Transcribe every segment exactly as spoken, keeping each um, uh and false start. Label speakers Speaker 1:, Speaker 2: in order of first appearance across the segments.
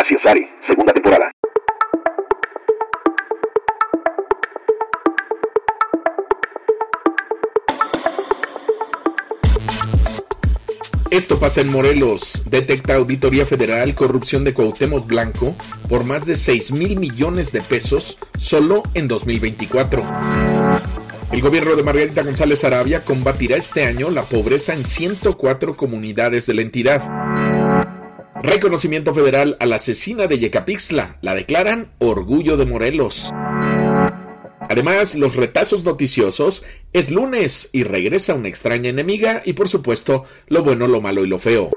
Speaker 1: Maciosare, segunda temporada.
Speaker 2: Esto pasa en Morelos. Detecta Auditoría Federal corrupción de Cuauhtémoc Blanco por más de seis mil millones de pesos solo en dos mil veinticuatro. El gobierno de Margarita González Arabia combatirá este año la pobreza en ciento cuatro comunidades de la entidad. Reconocimiento federal a la asesina de Yecapixtla. La declaran Orgullo de Morelos. Además, los retazos noticiosos, es lunes y regresa una extraña enemiga y por supuesto, lo bueno, lo malo y lo feo.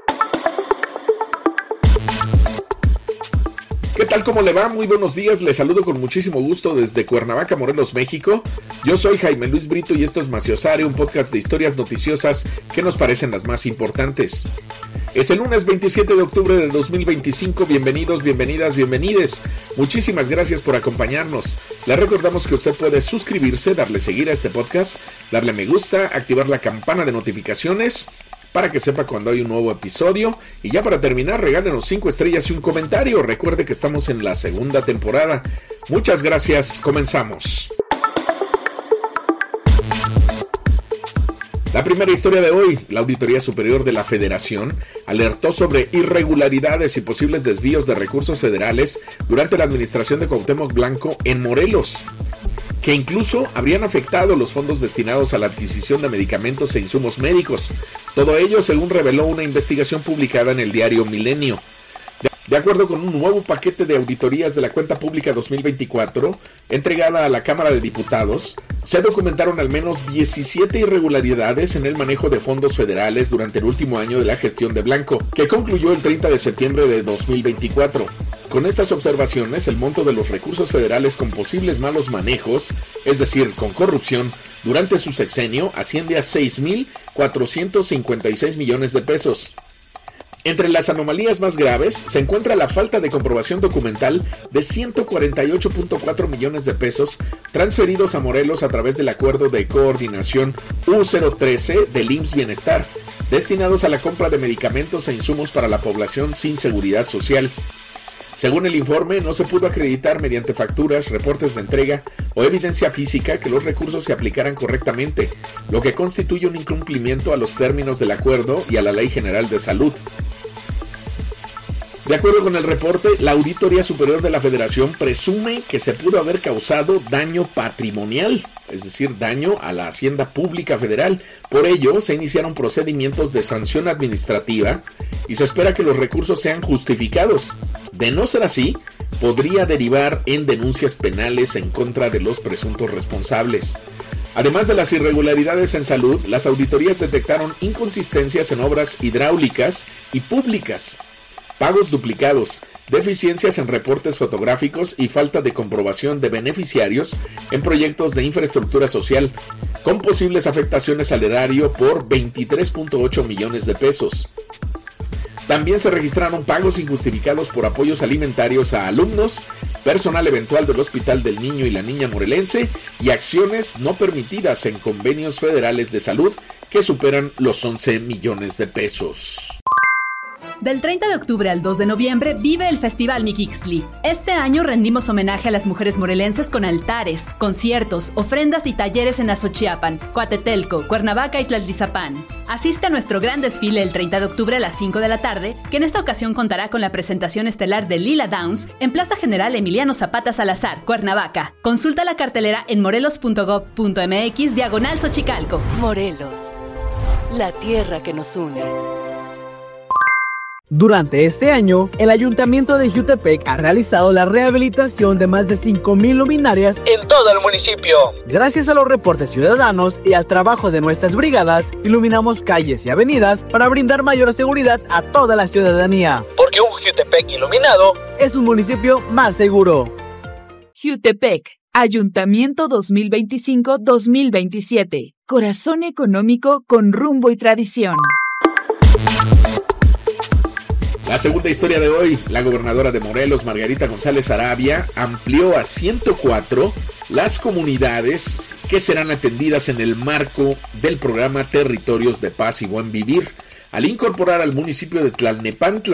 Speaker 2: ¿Qué tal? ¿Cómo le va? Muy buenos días, les saludo con muchísimo gusto desde Cuernavaca, Morelos, México. Yo soy Jaime Luis Brito y esto es Maciosare, un podcast de historias noticiosas que nos parecen las más importantes. Es el lunes veintisiete de octubre de dos mil veinticinco, bienvenidos, bienvenidas, bienvenides. Muchísimas gracias por acompañarnos. Les recordamos que usted puede suscribirse, darle seguir a este podcast, darle me gusta, activar la campana de notificaciones para que sepa cuando hay un nuevo episodio. Y ya para terminar, regálenos cinco estrellas y un comentario. Recuerde que estamos en la segunda temporada. Muchas gracias, comenzamos. La primera historia de hoy, la Auditoría Superior de la Federación alertó sobre irregularidades y posibles desvíos de recursos federales durante la administración de Cuauhtémoc Blanco en Morelos, que incluso habrían afectado los fondos destinados a la adquisición de medicamentos e insumos médicos. Todo ello según reveló una investigación publicada en el diario Milenio. De acuerdo con un nuevo paquete de auditorías de la cuenta pública dos mil veinticuatro, entregada a la Cámara de Diputados, se documentaron al menos diecisiete irregularidades en el manejo de fondos federales durante el último año de la gestión de Blanco, que concluyó el treinta de septiembre de dos mil veinticuatro. Con estas observaciones, el monto de los recursos federales con posibles malos manejos, es decir, con corrupción, durante su sexenio asciende a seis mil cuatrocientos cincuenta y seis millones de pesos. Entre las anomalías más graves se encuentra la falta de comprobación documental de ciento cuarenta y ocho punto cuatro millones de pesos transferidos a Morelos a través del acuerdo de coordinación U cero trece del I M S S Bienestar, destinados a la compra de medicamentos e insumos para la población sin seguridad social. Según el informe, no se pudo acreditar mediante facturas, reportes de entrega o evidencia física que los recursos se aplicaran correctamente, lo que constituye un incumplimiento a los términos del acuerdo y a la Ley General de Salud. De acuerdo con el reporte, la Auditoría Superior de la Federación presume que se pudo haber causado daño patrimonial, es decir, daño a la Hacienda Pública Federal. Por ello, se iniciaron procedimientos de sanción administrativa y se espera que los recursos sean justificados. De no ser así, podría derivar en denuncias penales en contra de los presuntos responsables. Además de las irregularidades en salud, las auditorías detectaron inconsistencias en obras hidráulicas y públicas, pagos duplicados, deficiencias en reportes fotográficos y falta de comprobación de beneficiarios en proyectos de infraestructura social, con posibles afectaciones al erario por veintitrés punto ocho millones de pesos. También se registraron pagos injustificados por apoyos alimentarios a alumnos, personal eventual del Hospital del Niño y la Niña Morelense y acciones no permitidas en convenios federales de salud que superan los once millones de pesos.
Speaker 3: Del treinta de octubre al dos de noviembre vive el Festival Mixquihtli. Este año rendimos homenaje a las mujeres morelenses con altares, conciertos, ofrendas y talleres en Azochiapan, Coatetelco, Cuernavaca y Tlaltizapán. Asiste a nuestro gran desfile el treinta de octubre a las cinco de la tarde, que en esta ocasión contará con la presentación estelar de Lila Downs en Plaza General Emiliano Zapata Salazar, Cuernavaca. Consulta la cartelera en morelos punto gob punto mx diagonal Xochicalco.
Speaker 4: Morelos, la tierra que nos une.
Speaker 5: Durante este año, el Ayuntamiento de Jiutepec ha realizado la rehabilitación de más de cinco mil luminarias en todo el municipio. Gracias a los reportes ciudadanos y al trabajo de nuestras brigadas, iluminamos calles y avenidas para brindar mayor seguridad a toda la ciudadanía. Porque un Jiutepec iluminado es un municipio más seguro.
Speaker 6: Jiutepec, Ayuntamiento dos mil veinticinco a dos mil veintisiete. Corazón económico con rumbo y tradición.
Speaker 2: La segunda historia de hoy, la gobernadora de Morelos, Margarita González Arabia, amplió a ciento cuatro las comunidades que serán atendidas en el marco del programa Territorios de Paz y Buen Vivir, al incorporar al municipio de Tlalnepantla,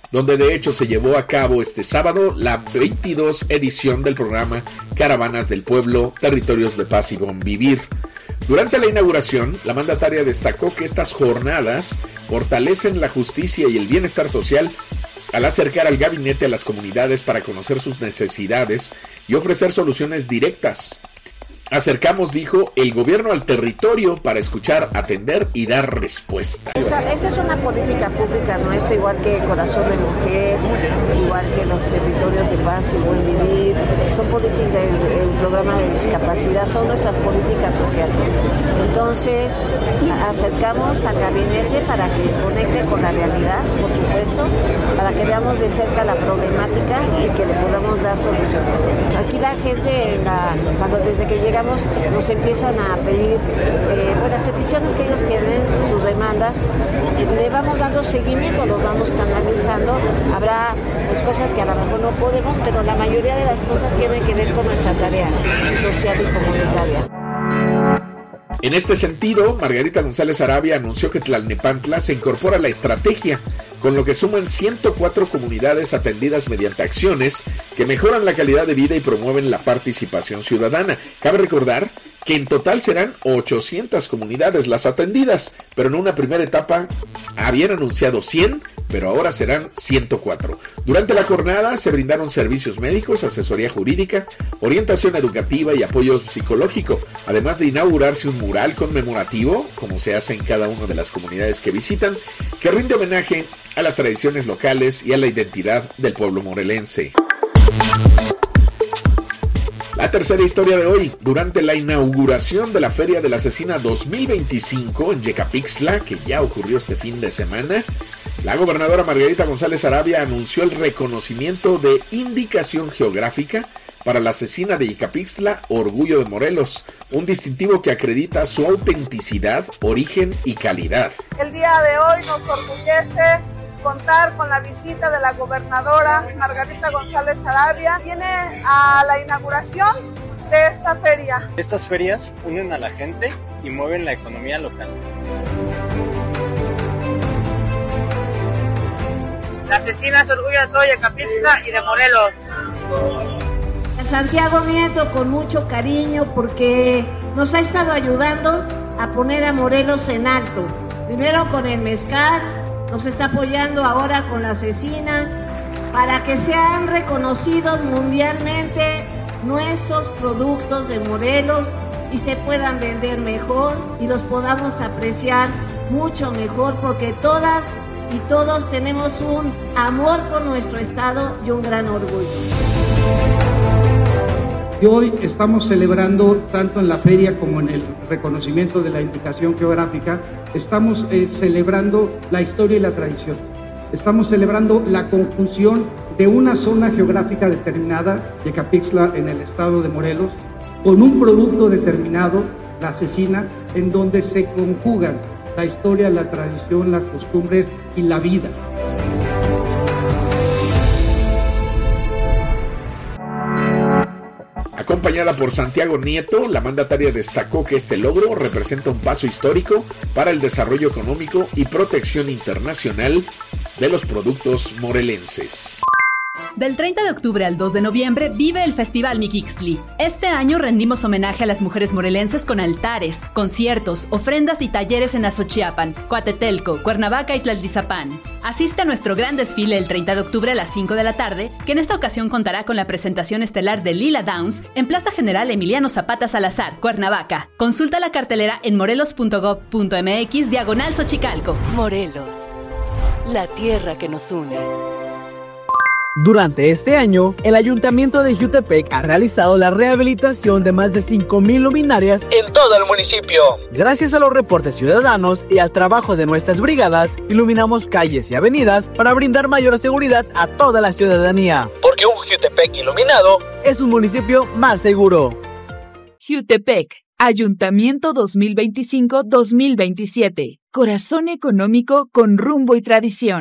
Speaker 2: donde de hecho se llevó a cabo este sábado la veintidós edición del programa Caravanas del Pueblo, Territorios de Paz y Buen Vivir. Durante la inauguración, la mandataria destacó que estas jornadas fortalecen la justicia y el bienestar social al acercar al gabinete a las comunidades para conocer sus necesidades y ofrecer soluciones directas. Acercamos, dijo, el gobierno al territorio para escuchar, atender y dar respuesta.
Speaker 1: Esta, esta es una política pública nuestra, igual que Corazón de Mujer, igual que los Territorios de Paz y Buen Vivir. Son políticas, el programa de discapacidad, son nuestras políticas sociales. Entonces, acercamos al gabinete para que conecte con la realidad, por supuesto, para que veamos de cerca la problemática y que le podamos dar solución. Aquí la gente, la, cuando desde que llega nos empiezan a pedir eh, pues las peticiones que ellos tienen, sus demandas, le vamos dando seguimiento, los vamos canalizando. Habrá pues, cosas que a lo mejor no podemos, pero la mayoría de las cosas tienen que ver con nuestra tarea social y comunitaria.
Speaker 2: En este sentido, Margarita González Arabia anunció que Tlalnepantla se incorpora a la estrategia, con lo que suman ciento cuatro comunidades atendidas mediante acciones que mejoran la calidad de vida y promueven la participación ciudadana. Cabe recordar que en total serán ochocientas comunidades las atendidas, pero en una primera etapa habían anunciado cien, pero ahora serán ciento cuatro. Durante la jornada se brindaron servicios médicos, asesoría jurídica, orientación educativa y apoyo psicológico, además de inaugurarse un mural conmemorativo, como se hace en cada una de las comunidades que visitan, que rinde homenaje a las tradiciones locales y a la identidad del pueblo morelense. La tercera historia de hoy, durante la inauguración de la Feria de la Cecina dos mil veinticinco en Yecapixtla, que ya ocurrió este fin de semana, la gobernadora Margarita González Arabia anunció el reconocimiento de indicación geográfica para la Cecina de Yecapixtla, Orgullo de Morelos, un distintivo que acredita su autenticidad, origen y calidad.
Speaker 7: El día de hoy nos orgullece contar con la visita de la gobernadora Margarita González Arabia. Viene a la inauguración de esta feria.
Speaker 8: Estas ferias unen a la gente y mueven la economía local.
Speaker 9: La Cecina es orgullo de todo Yecapixtla y de Morelos.
Speaker 10: A Santiago Nieto con mucho cariño porque nos ha estado ayudando a poner a Morelos en alto. Primero con el mezcal, nos está apoyando ahora con la Cecina para que sean reconocidos mundialmente nuestros productos de Morelos y se puedan vender mejor y los podamos apreciar mucho mejor porque todas y todos tenemos un amor por nuestro estado y un gran orgullo.
Speaker 11: Y hoy estamos celebrando, tanto en la feria como en el reconocimiento de la indicación geográfica, estamos eh, celebrando la historia y la tradición. Estamos celebrando la conjunción de una zona geográfica determinada, Yecapixtla en el estado de Morelos, con un producto determinado, la Cecina, en donde se conjugan la historia, la tradición, las costumbres y la vida.
Speaker 2: Acompañada por Santiago Nieto, la mandataria destacó que este logro representa un paso histórico para el desarrollo económico y protección internacional de los productos morelenses.
Speaker 3: Del treinta de octubre al dos de noviembre vive el Festival Mixli. Este año rendimos homenaje a las mujeres morelenses con altares, conciertos, ofrendas y talleres en Azochiapan, Coatetelco, Cuernavaca y Tlaltizapán. Asiste a nuestro gran desfile el treinta de octubre a las cinco de la tarde, que en esta ocasión contará con la presentación estelar de Lila Downs en Plaza General Emiliano Zapata Salazar, Cuernavaca. Consulta la cartelera en morelos punto gob punto mx diagonal Xochicalco.
Speaker 4: Morelos, la tierra que nos une.
Speaker 5: Durante este año, el Ayuntamiento de Jutepec ha realizado la rehabilitación de más de cinco mil luminarias en todo el municipio. Gracias a los reportes ciudadanos y al trabajo de nuestras brigadas, iluminamos calles y avenidas para brindar mayor seguridad a toda la ciudadanía. Porque un Jutepec iluminado es un municipio más seguro.
Speaker 6: Jutepec, Ayuntamiento dos mil veinticinco a dos mil veintisiete. Corazón económico con rumbo y tradición.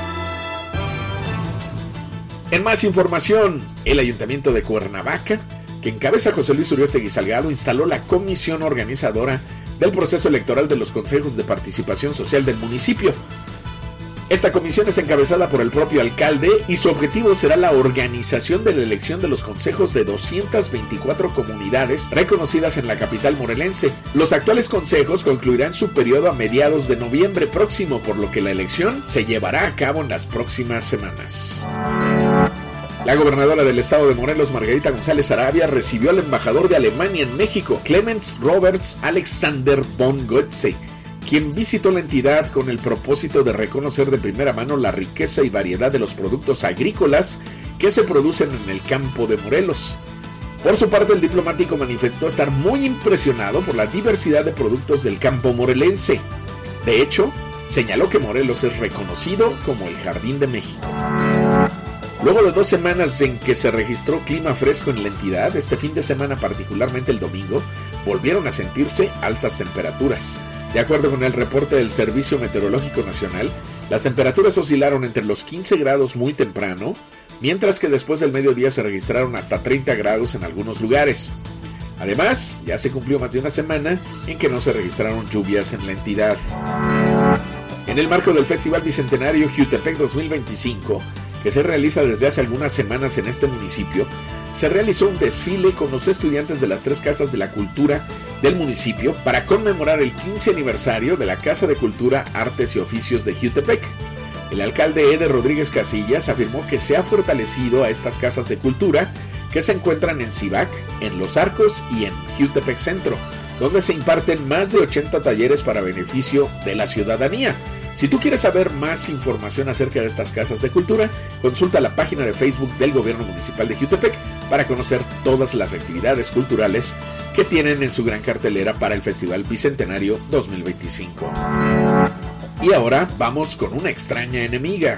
Speaker 2: En más información, el Ayuntamiento de Cuernavaca que encabeza José Luis Uriostegui Salgado, instaló la comisión organizadora del proceso electoral de los consejos de participación social del municipio. Esta comisión es encabezada por el propio alcalde y su objetivo será la organización de la elección de los consejos de doscientas veinticuatro comunidades reconocidas en la capital morelense. Los actuales consejos concluirán su periodo a mediados de noviembre próximo, por lo que la elección se llevará a cabo en las próximas semanas. La gobernadora del estado de Morelos, Margarita González Arabia, recibió al embajador de Alemania en México, Clemens Roberts Alexander von Goetze, quien visitó la entidad con el propósito de reconocer de primera mano la riqueza y variedad de los productos agrícolas que se producen en el campo de Morelos. Por su parte, el diplomático manifestó estar muy impresionado por la diversidad de productos del campo morelense. De hecho, señaló que Morelos es reconocido como el Jardín de México. Luego de dos semanas en que se registró clima fresco en la entidad, este fin de semana, particularmente el domingo, volvieron a sentirse altas temperaturas. De acuerdo con el reporte del Servicio Meteorológico Nacional, las temperaturas oscilaron entre los quince grados muy temprano, mientras que después del mediodía se registraron hasta treinta grados en algunos lugares. Además, ya se cumplió más de una semana en que no se registraron lluvias en la entidad. En el marco del Festival Bicentenario Jutepec dos mil veinticinco, que se realiza desde hace algunas semanas en este municipio, se realizó un desfile con los estudiantes de las tres casas de la cultura del municipio para conmemorar el quince aniversario de la Casa de Cultura, Artes y Oficios de Jutepec. El alcalde Eder Rodríguez Casillas afirmó que se ha fortalecido a estas casas de cultura que se encuentran en Cibac, en Los Arcos y en Jutepec Centro, donde se imparten más de ochenta talleres para beneficio de la ciudadanía. Si tú quieres saber más información acerca de estas casas de cultura, consulta la página de Facebook del Gobierno Municipal de Jutepec para conocer todas las actividades culturales que tienen en su gran cartelera para el Festival Bicentenario dos mil veinticinco. Y ahora vamos con una extraña enemiga.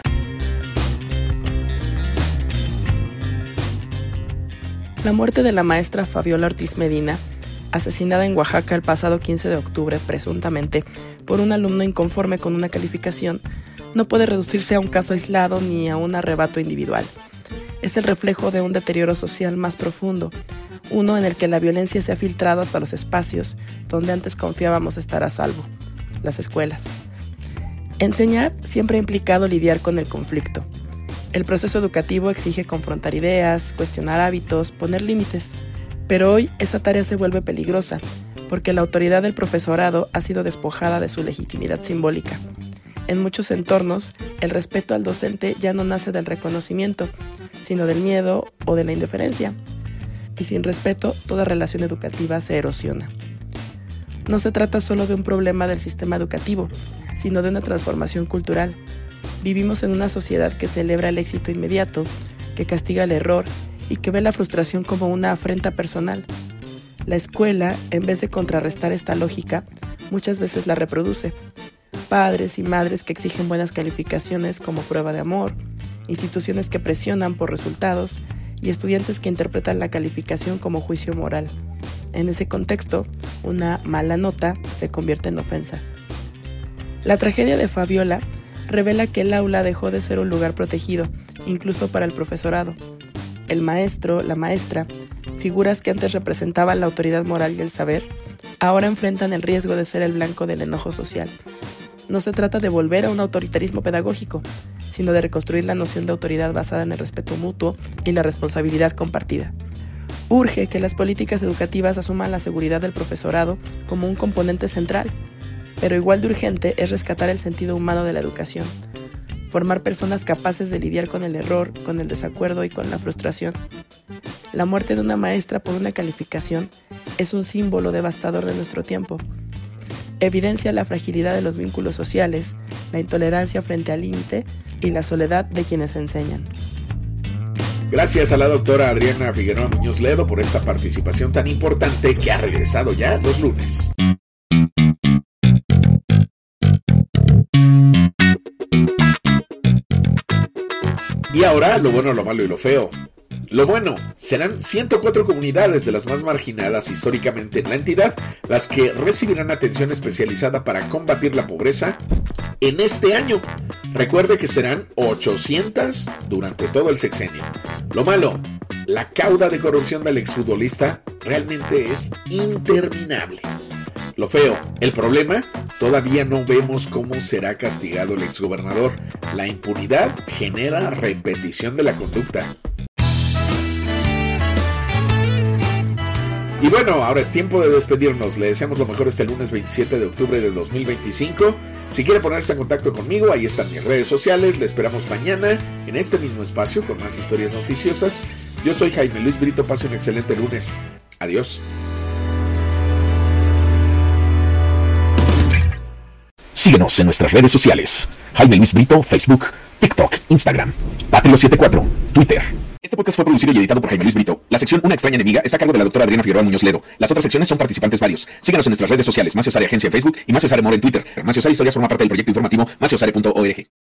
Speaker 12: La muerte de la maestra Fabiola Ortiz Medina, asesinada en Oaxaca el pasado quince de octubre, presuntamente por un alumno inconforme con una calificación, no puede reducirse a un caso aislado ni a un arrebato individual. Es el reflejo de un deterioro social más profundo, uno en el que la violencia se ha filtrado hasta los espacios donde antes confiábamos estar a salvo, las escuelas. Enseñar siempre ha implicado lidiar con el conflicto. El proceso educativo exige confrontar ideas, cuestionar hábitos, poner límites. Pero hoy esa tarea se vuelve peligrosa, porque la autoridad del profesorado ha sido despojada de su legitimidad simbólica. En muchos entornos, el respeto al docente ya no nace del reconocimiento, sino del miedo o de la indiferencia. Y sin respeto, toda relación educativa se erosiona. No se trata solo de un problema del sistema educativo, sino de una transformación cultural. Vivimos en una sociedad que celebra el éxito inmediato, que castiga el error y que ve la frustración como una afrenta personal. La escuela, en vez de contrarrestar esta lógica, muchas veces la reproduce. Padres y madres que exigen buenas calificaciones como prueba de amor, instituciones que presionan por resultados y estudiantes que interpretan la calificación como juicio moral. En ese contexto, una mala nota se convierte en ofensa. La tragedia de Fabiola revela que el aula dejó de ser un lugar protegido, incluso para el profesorado. El maestro, la maestra, figuras que antes representaban la autoridad moral y el saber, ahora enfrentan el riesgo de ser el blanco del enojo social. No se trata de volver a un autoritarismo pedagógico, sino de reconstruir la noción de autoridad basada en el respeto mutuo y la responsabilidad compartida. Urge que las políticas educativas asuman la seguridad del profesorado como un componente central, pero igual de urgente es rescatar el sentido humano de la educación. Formar personas capaces de lidiar con el error, con el desacuerdo y con la frustración. La muerte de una maestra por una calificación es un símbolo devastador de nuestro tiempo. Evidencia la fragilidad de los vínculos sociales, la intolerancia frente al límite y la soledad de quienes enseñan.
Speaker 2: Gracias a la doctora Adriana Figueroa Muñoz Ledo por esta participación tan importante que ha regresado ya los lunes. Y ahora, lo bueno, lo malo y lo feo. Lo bueno, serán ciento cuatro comunidades de las más marginadas históricamente en la entidad las que recibirán atención especializada para combatir la pobreza en este año. Recuerde que serán ochocientas durante todo el sexenio. Lo malo, la cauda de corrupción del exfutbolista realmente es interminable. Lo feo, el problema, todavía no vemos cómo será castigado el exgobernador. La impunidad genera repetición de la conducta. Y bueno, ahora es tiempo de despedirnos. Le deseamos lo mejor este lunes veintisiete de octubre de dos mil veinticinco. Si quiere ponerse en contacto conmigo, ahí están mis redes sociales. Le esperamos mañana en este mismo espacio con más historias noticiosas. Yo soy Jaime Luis Brito. Pase un excelente lunes. Adiós.
Speaker 13: Síguenos en nuestras redes sociales. Jaime Luis Brito, Facebook, TikTok, Instagram. Patrio setenta y cuatro, Twitter. Este podcast fue producido y editado por Jaime Luis Brito. La sección Una extraña enemiga está a cargo de la doctora Adriana Figueroa Muñoz Ledo. Las otras secciones son participantes varios. Síganos en nuestras redes sociales, Macios Área Agencia en Facebook y Macios Área More en Twitter. Macios Área Historias forma parte del proyecto informativo macios área punto org.